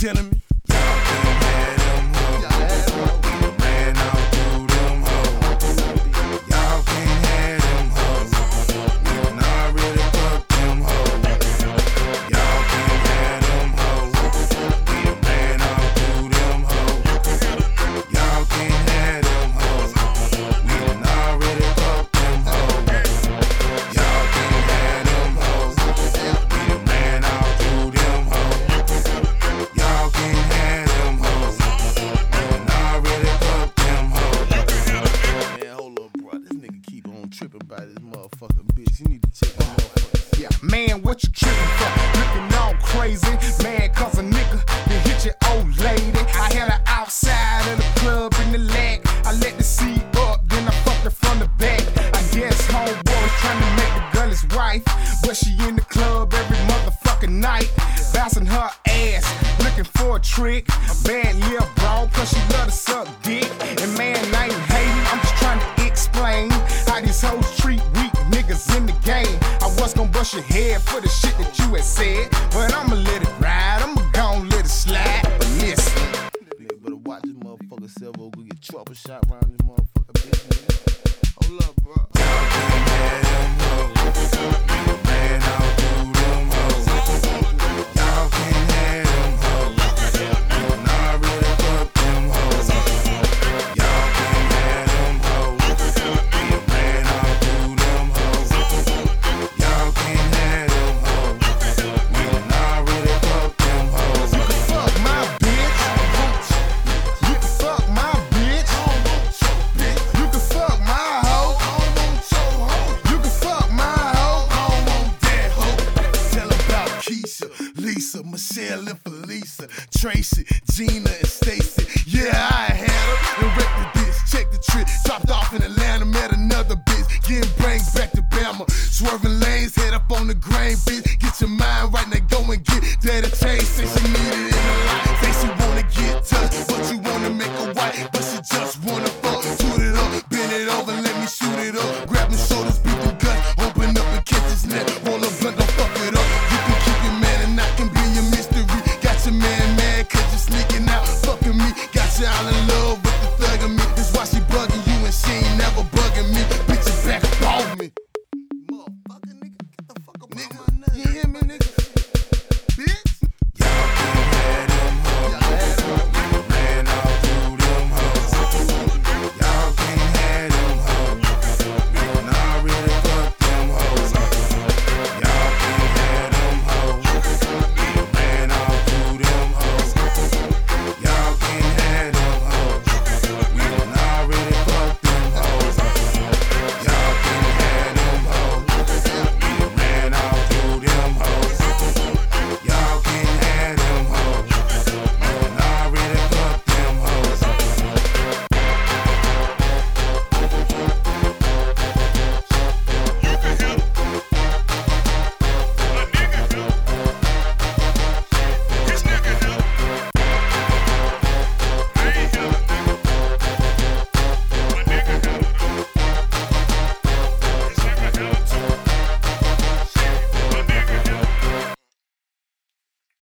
killing me. Y'all can't have them hoes. We the man all through them hoes. Y'all can't have them hoes. We done already fucked them hoes. Y'all can't have them hoes. We the man all through them hoes. Y'all can't have them hoes. We done already fucked them hoes. Y'all can't have them hoes. We the man all through them hoes. Y'all can't have them hoes. We done already fucked them hoes. Man, hold up, bro. This nigga keep on tripping by this motherfucking bitch. You need to check him out. Yeah, man, what you tripping for? Looking all crazy, man, cause a nigga done hit your old lady. I had her outside of the club in the leg. I let the seat up, then I fucked her from the back. I guess homeboy was trying to make the girl his wife, but she in the club every motherfucking night, bouncing her ass, looking for a trick. A bad little bro, cause she love to suck dick. And man, I ain't hating, I'm just trying to explain how these hoes treat weak niggas in the game. I was gonna bust your head for the shit that you had said, but I'ma let it ride, I'ma gon' let it slide. But listen, Nigga better watch this motherfucker Silvo go get trouble shot around this motherfucker bitch, nigga. Hold up, bro. Y'all can't have them hoes. We the man all through them hoes. Y'all can't have them hoes. We done already fucked them hoes. Y'all can't have them hoes. We the man all through them hoes. Y'all can't have them hoes. We done already fucked them hoes. you can fuck my bitch. You can fuck my bitch. You can fuck my hoe. You can fuck my hoe. That hoe. Tell about Keisha, Lisa, Michelle and Felisa, Tracy, Gina and Stacy. Yeah, I had her and wrecked the bitch. Check the trip, dropped off in Atlanta, met another bitch. Getting brains back to Bama, swerving lanes, head up on the grain, bitch. Get your mind right now, go and get that a change. Say she need it in her life, say she wanna get touched, but you wanna make her white, but she just wanna